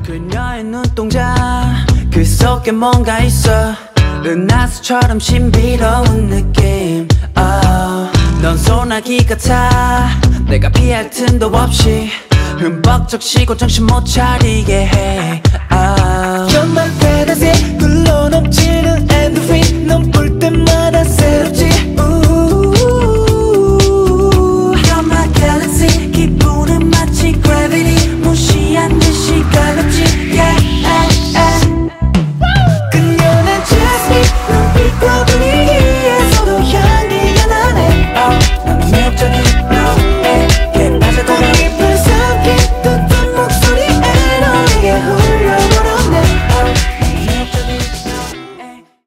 그녀의 눈동자 그 속에 뭔가 있어 은하수처럼 신비로운 느낌 넌 소나기 같아 내가 피할 틈도 없이 흠뻑 적시고 정신 못 차리게 해 You're my fantasy 불러 넘치는 엔도핀 넌 볼 때마다 새롭지